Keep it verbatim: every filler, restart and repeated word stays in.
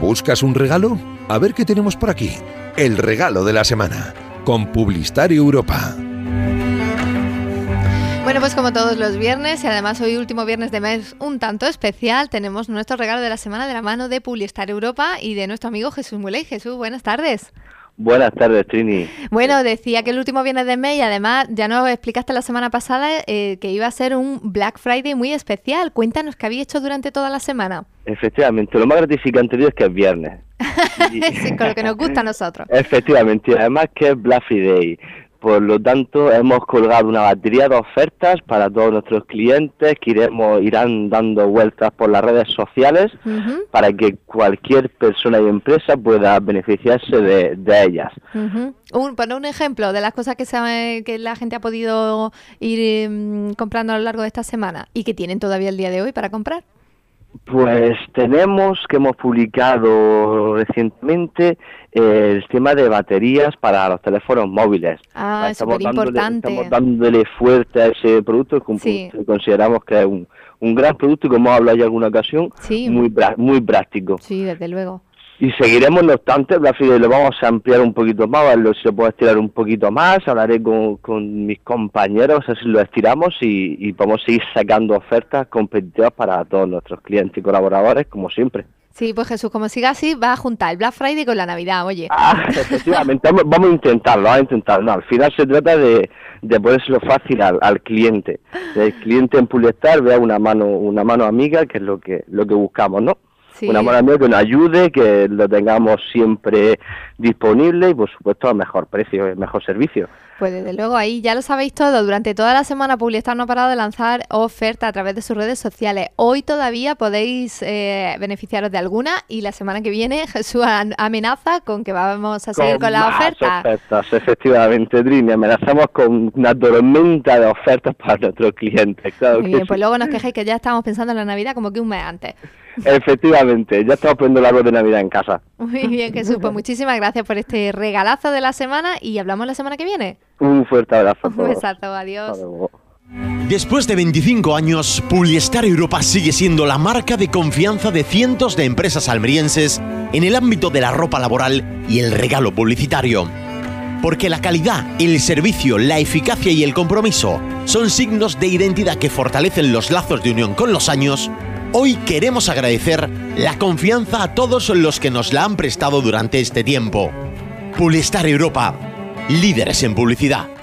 ¿Buscas un regalo? A ver qué tenemos por aquí. El regalo de la semana, con Publistar Europa. Bueno, pues como todos los viernes, y además hoy último viernes de mes un tanto especial, tenemos nuestro regalo de la semana de la mano de Publistar Europa y de nuestro amigo Jesús Muley. Jesús, buenas tardes. Buenas tardes, Trini. Bueno, decía que el último viernes de mes y además ya nos explicaste la semana pasada eh, que iba a ser un Black Friday muy especial. Cuéntanos qué habéis hecho durante toda la semana. Efectivamente, lo más gratificante es que es viernes. Sí, con lo que nos gusta a nosotros. Efectivamente, además que es Black Friday. Por lo tanto, hemos colgado una batería de ofertas para todos nuestros clientes que iremos, irán dando vueltas por las redes sociales uh-huh. para que cualquier persona y empresa pueda beneficiarse de, de ellas. Uh-huh. Un, pon un ejemplo de las cosas que, se, que la gente ha podido ir um, comprando a lo largo de esta semana y que tienen todavía el día de hoy para comprar. Pues tenemos que hemos publicado recientemente eh, el tema de baterías para los teléfonos móviles. Ah, es súper importante. Estamos dándole fuerte a ese producto, que sí. consideramos que es un, un gran producto y como hemos hablado ya en alguna ocasión, sí. muy, muy práctico. Sí, desde luego. Y seguiremos, no obstante, Black Friday lo vamos a ampliar un poquito más, a ver si lo puedo estirar un poquito más, hablaré con, con mis compañeros, así lo estiramos y, y podemos seguir sacando ofertas competitivas para todos nuestros clientes y colaboradores, como siempre. Sí, pues Jesús, como siga así, va a juntar el Black Friday con la Navidad, oye. Ah, efectivamente, vamos a intentarlo, vamos a intentarlo. No, al final se trata de, de ponérselo fácil al, al cliente. El cliente en Publistar vea una mano, una mano amiga, que es lo que, lo que buscamos, ¿no? Sí. Una mano amiga que nos ayude, que lo tengamos siempre disponible y, por supuesto, a mejor precio, el mejor servicio. Pues desde luego ahí ya lo sabéis todo. Durante toda la semana Publistar no ha parado de lanzar ofertas a través de sus redes sociales. Hoy todavía podéis eh, beneficiaros de alguna y la semana que viene Jesús amenaza con que vamos a seguir con, con las ofertas. ofertas. Efectivamente, Trini, amenazamos con una tormenta de ofertas para nuestros clientes. Claro. Muy bien, pues luego nos quejéis que ya estamos pensando en la Navidad como que un mes antes. Efectivamente, ya estamos poniendo el árbol de Navidad en casa. Muy bien, Jesús, pues muchísimas gracias por este regalazo de la semana y hablamos la semana que viene. Un fuerte abrazo a todos. Un besazo, adiós. Después de veinticinco años, Publistar Europa sigue siendo la marca de confianza de cientos de empresas almerienses en el ámbito de la ropa laboral y el regalo publicitario. Porque la calidad, el servicio, la eficacia y el compromiso son signos de identidad que fortalecen los lazos de unión con los años. Hoy queremos agradecer la confianza a todos los que nos la han prestado durante este tiempo. Publistar Europa, líderes en publicidad.